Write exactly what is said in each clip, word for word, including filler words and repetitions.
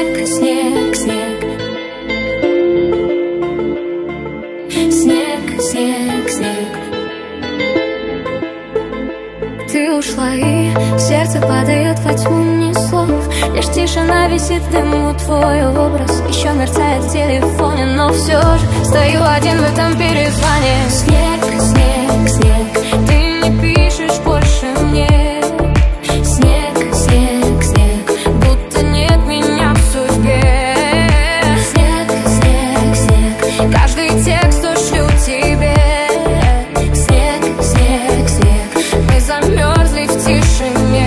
Снег, снег, снег. Снег, снег, снег. Ты ушла, и сердце падает во тьму, ни слов. Лишь тишина висит в дыму, твой образ еще мерцает в телефоне. Но все же стою один в этом перезвоне. Снег, снег, снег. Ты не пишешь больше мне. Снег, снег, снег. Будто нет меня в судьбе. Снег, снег, снег. Каждый текст, что шлю тебе. Снег, снег, снег. Мы замерзли в тишине.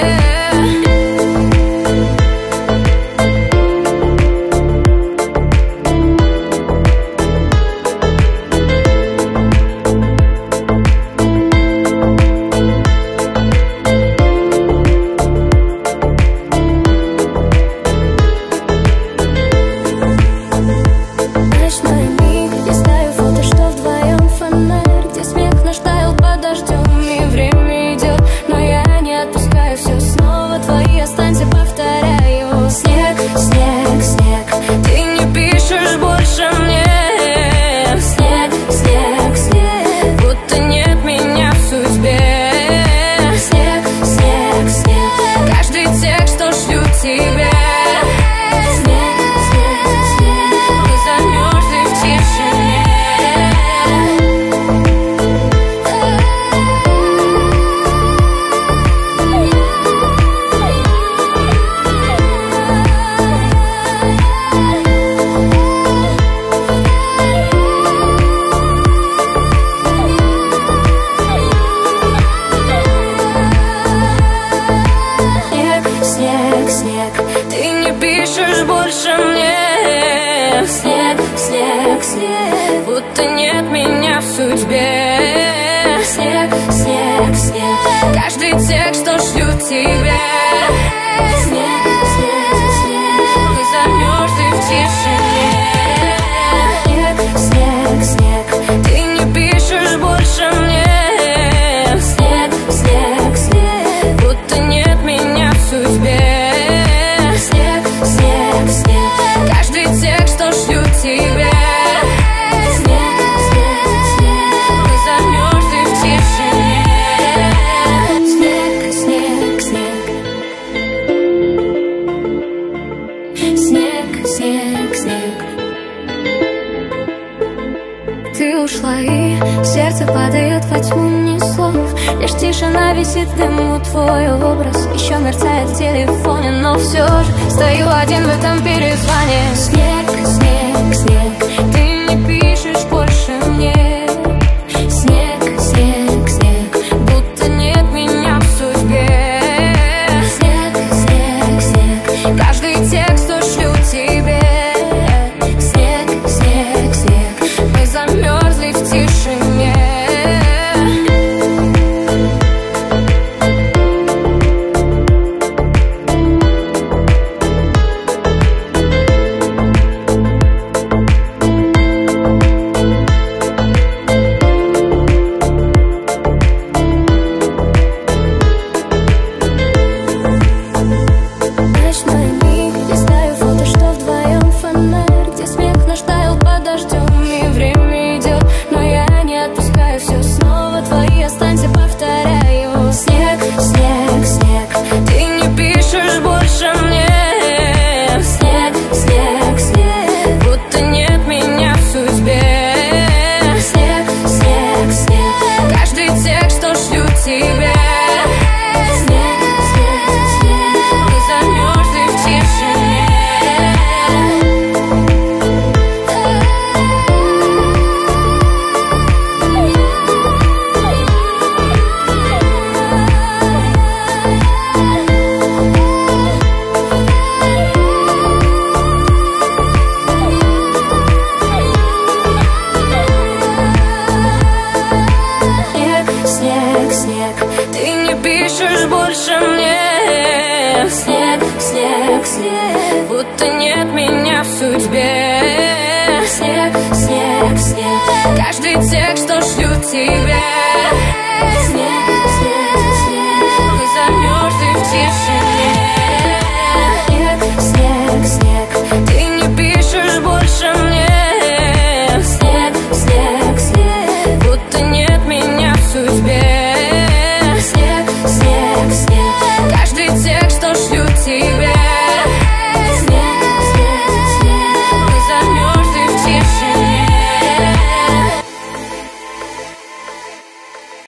Будто нет меня в судьбе. Снег, снег, снег. Каждый текст, что шлю тебе. Снег, снег, снег. Мы замерзли в тишине. Снег, снег, снег. Ты не пишешь больше мне. Снег, снег, снег. Будто нет меня в судьбе. Снег, снег, снег. Каждый текст, что шлю тебе. Ушла, и сердце падает во тьму, ни слов. Лишь тишина висит в дыму, твой образ еще мерцает в телефоне. Но все же стою один в этом перезвоне. Снег, снег, снег. Ты не пишешь больше мне. Снег, снег, снег. Будто нет меня в судьбе. Снег, снег, снег. Каждый текст, что шлю тебе. Снег, снег, снег. Мы замерзли в тишине. Больше мне. Снег, снег, снег. Будто нет меня.